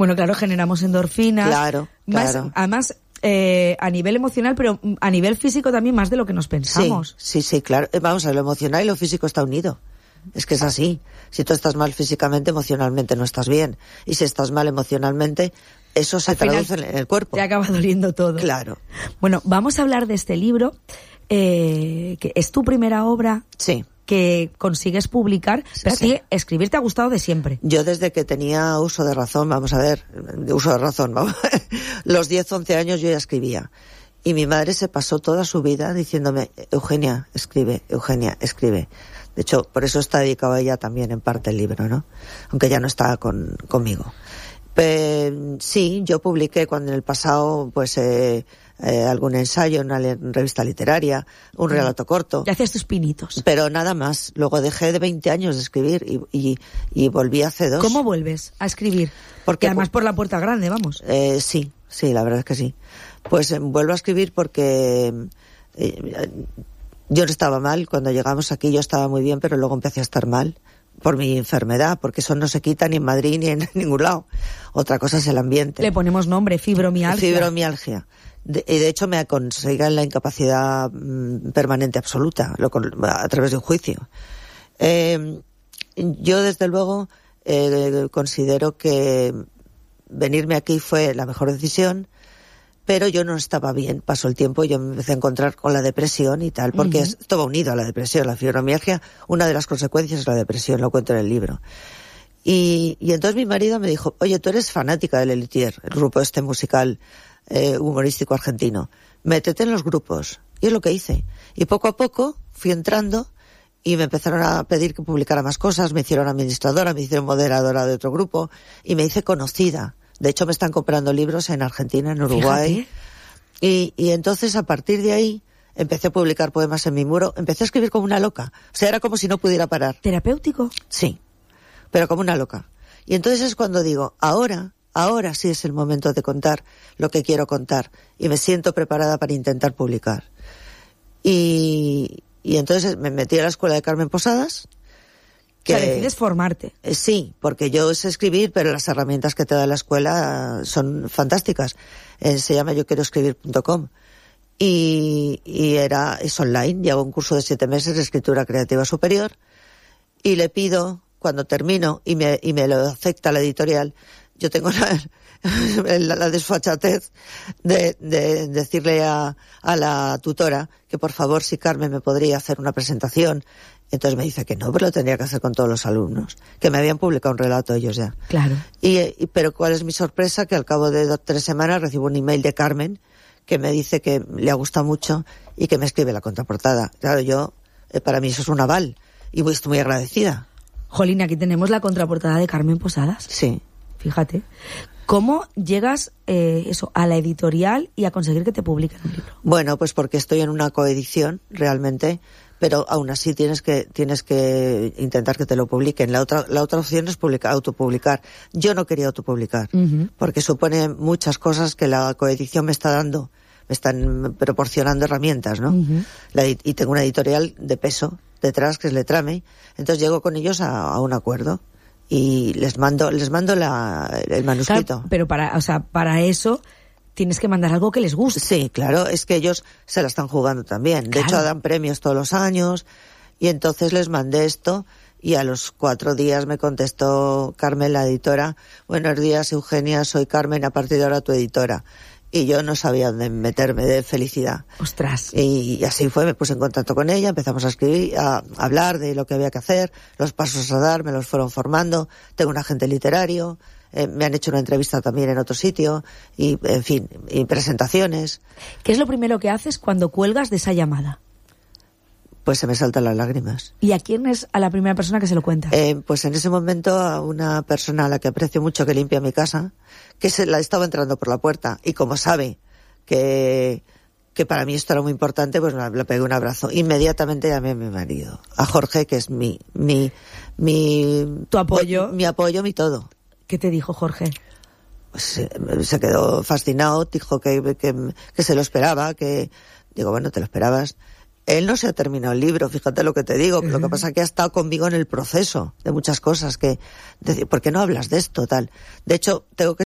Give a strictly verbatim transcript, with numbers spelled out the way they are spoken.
Bueno, claro, generamos endorfinas. Claro, más, claro. Además, eh, a nivel emocional, pero a nivel físico también más de lo que nos pensamos. Sí, sí, sí, claro. Vamos a ver, lo emocional y lo físico está unido. Es que es así. Si tú estás mal físicamente, emocionalmente no estás bien. Y si estás mal emocionalmente, eso se Al final, traduce en el cuerpo. Te acaba doliendo todo. Claro. Bueno, vamos a hablar de este libro, eh, que es tu primera obra. Sí. Que consigues publicar, pero Sí. a ti escribir te ha gustado de siempre. Yo desde que tenía uso de razón, vamos a ver, de uso de razón, vamos, los diez, once años yo ya escribía. Y mi madre se pasó toda su vida diciéndome, Eugenia, escribe, Eugenia, escribe. De hecho, por eso está dedicado a ella también en parte el libro, ¿no? Aunque ya no está con, conmigo. Pero, sí, yo publiqué cuando en el pasado, pues, eh, eh, algún ensayo en una le- revista literaria, un relato corto. Y hacías tus pinitos. Pero nada más. Luego dejé de veinte años de escribir y, y, y volví hace dos. ¿Cómo vuelves a escribir? Porque Y además por la puerta grande, vamos. Eh, sí, sí, la verdad es que sí. Pues eh, vuelvo a escribir porque eh, yo no estaba mal. Cuando llegamos aquí yo estaba muy bien, pero luego empecé a estar mal por mi enfermedad, porque eso no se quita ni en Madrid ni en ningún lado. Otra cosa es el ambiente. Le ponemos nombre, fibromialgia. Fibromialgia. De, y de hecho me aconsegan la incapacidad mm, permanente absoluta lo, a través de un juicio. Eh, yo desde luego eh, considero que venirme aquí fue la mejor decisión, pero yo no estaba bien. Pasó el tiempo y yo me empecé a encontrar con la depresión y tal, porque uh-huh. es, todo va unido a la depresión. La fibromialgia, una de las consecuencias es la depresión, lo cuento en el libro. Y, y entonces mi marido me dijo, oye, tú eres fanática del Lelutier, el grupo este musical eh, humorístico argentino, métete en los grupos. Y es lo que hice. Y poco a poco fui entrando y me empezaron a pedir que publicara más cosas, me hicieron administradora, me hicieron moderadora de otro grupo y me hice conocida. De hecho me están comprando libros en Argentina, en Uruguay. Y, y entonces a partir de ahí empecé a publicar poemas en mi muro, empecé a escribir como una loca. O sea, era como si no pudiera parar. ¿Terapéutico? Sí, pero como una loca. Y entonces es cuando digo, ahora, ahora sí es el momento de contar lo que quiero contar. Y me siento preparada para intentar publicar. Y, y entonces me metí a la escuela de Carmen Posadas. Que, o sea, decides formarte. Eh, sí, porque yo sé escribir, pero las herramientas que te da la escuela son fantásticas. Eh, se llama yo quiero escribir punto com. Y, y era, es online, y hago un curso de siete meses de escritura creativa superior. Y le pido, cuando termino, y me, y me lo acepta la editorial, yo tengo la, la, la desfachatez de, de decirle a, a la tutora que por favor si Carmen me podría hacer una presentación. Entonces me dice que no, pero lo tendría que hacer con todos los alumnos, que me habían publicado un relato ellos ya. Claro. Y, y pero cuál es mi sorpresa, que al cabo de dos, tres semanas recibo un email de Carmen que me dice que le ha gustado mucho y que me escribe la contraportada. Claro, yo, eh, para mí eso es un aval y estoy muy agradecida. Jolín, aquí tenemos la contraportada de Carmen Posadas. Sí. Fíjate. ¿Cómo llegas eh, eso a la editorial y a conseguir que te publiquen un libro? Bueno, pues porque estoy en una coedición, realmente, pero aún así tienes que tienes que intentar que te lo publiquen. La otra la otra opción es publicar, autopublicar. Yo no quería autopublicar, uh-huh. porque supone muchas cosas que la coedición me está dando, me están proporcionando herramientas, ¿no? Uh-huh. La, y tengo una editorial de peso detrás, que es Letrame, entonces llego con ellos a, a un acuerdo. Y les mando, les mando la, el manuscrito. Claro, pero para, o sea, para eso tienes que mandar algo que les guste. Sí, claro, es que ellos se la están jugando también. Claro. De hecho, dan premios todos los años. Y entonces les mandé esto y a los cuatro días me contestó Carmen, la editora. Buenos días, Eugenia, soy Carmen, a partir de ahora tu editora. Y yo no sabía dónde meterme de felicidad. Ostras. Y, y así fue, me puse en contacto con ella, empezamos a escribir, a, a hablar de lo que había que hacer, los pasos a dar, me los fueron formando. Tengo un agente literario, eh, me han hecho una entrevista también en otro sitio, y en fin, y presentaciones. ¿Qué es lo primero que haces cuando cuelgas de esa llamada? Pues se me saltan las lágrimas. ¿Y a quién es a la primera persona que se lo cuenta? Eh, pues en ese momento a una persona a la que aprecio mucho, que limpia mi casa, que se la estaba entrando por la puerta, y como sabe que, que para mí esto era muy importante, pues me le pegué un abrazo. Inmediatamente llamé a mi marido, a Jorge, que es mi, mi, mi... ¿Tu apoyo? Mi, mi apoyo, mi todo. ¿Qué te dijo Jorge? Pues se, se quedó fascinado, dijo que, que, que se lo esperaba, que... Digo, bueno, te lo esperabas. Él no se ha terminado el libro, fíjate lo que te digo. Uh-huh. Lo que pasa es que ha estado conmigo en el proceso de muchas cosas, que, de, ¿por qué no hablas de esto, tal? De hecho, tengo que